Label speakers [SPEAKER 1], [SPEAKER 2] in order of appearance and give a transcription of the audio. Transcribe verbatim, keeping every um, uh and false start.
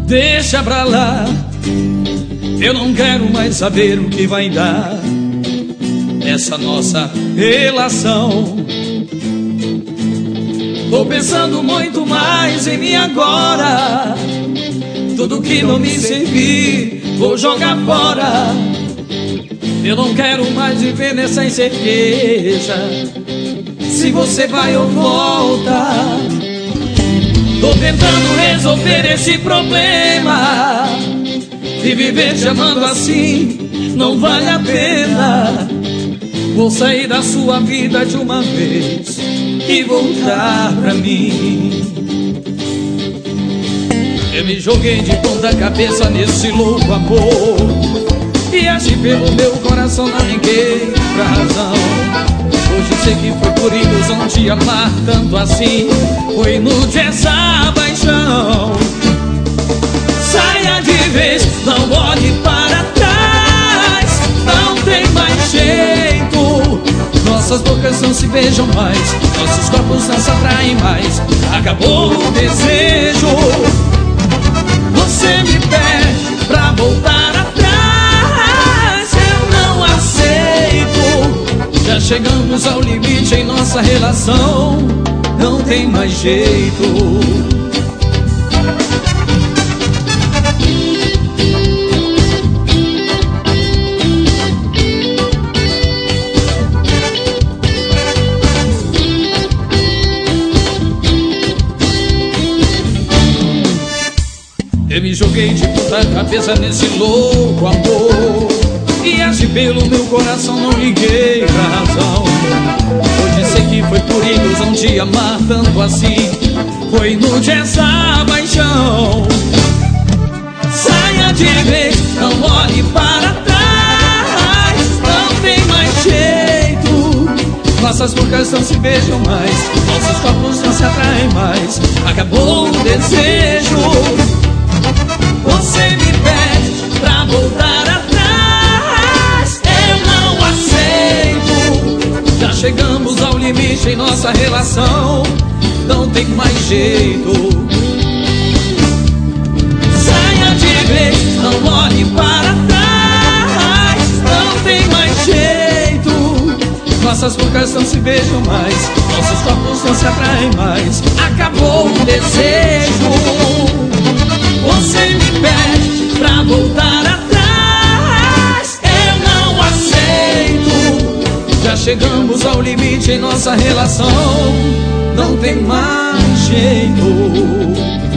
[SPEAKER 1] Deixa pra lá, eu não quero mais saber o que vai dar essa nossa relação. Tô pensando muito mais em mim agora. Tudo que não me servir, vou jogar fora. Eu não quero mais viver nessa incerteza, se você vai ou volta. Tô tentando resolver esse problema, e viver te amando assim não vale a pena. Vou sair da sua vida de uma vez e voltar pra mim. Eu me joguei de ponta cabeça nesse louco amor, e agi pelo meu coração, não liguei pra razão. Hoje sei que foi por ilusão de amar tanto assim, foi inútil essa paixão. Saia de vez, não olhe para trás, não tem mais jeito. Nossas bocas não se beijam mais, nossos corpos não se atraem mais. Acabou o desejo. Você me pede pra voltar atrás, eu não aceito. Já chegamos ao limite em nossa relação, não tem mais jeito. Eu me joguei de ponta cabeça nesse louco amor, e agi pelo meu coração, não liguei pra razão. Hoje sei que foi por ilusão de amar tanto assim, foi inútil essa paixão. Saia de vez, não olhe para trás, não tem mais jeito. Nossas bocas não se beijam mais, nossos corpos não se atraem mais. Acabou o desejo. Você me pede pra voltar atrás, eu não aceito. Já chegamos ao limite em nossa relação, não tem mais jeito. Saia de vez, não olhe para trás, não tem mais jeito. Nossas bocas não se beijam mais, nossos corpos não se atraem mais. Acabou o desejo. Você me pede pra voltar atrás, eu não aceito. Já chegamos ao limite em nossa relação, não tem mais jeito.